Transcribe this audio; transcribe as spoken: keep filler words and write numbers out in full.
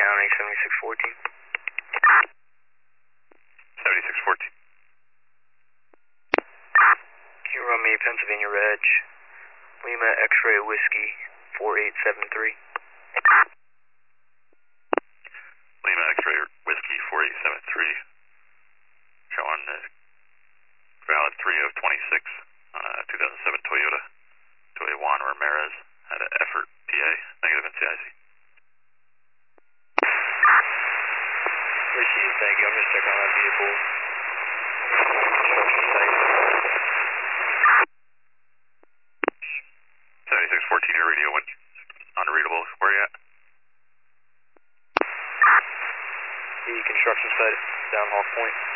County, seventy-six fourteen. seventy-six fourteen. Can you run me Pennsylvania Reg, Lima X-ray Whiskey, four eight seven three. Lima X-ray Whiskey, four eight seven three. Showing uh, valid three of twenty-six on a two thousand seven Toyota. Toyota Juan Ramirez at an effort P A, negative N C I C. Appreciate it, thank you. I'm just checking on that vehicle. Construction site. seventy-six fourteen, your radio went unreadable. Where are you at? The construction site, down Hawk Point.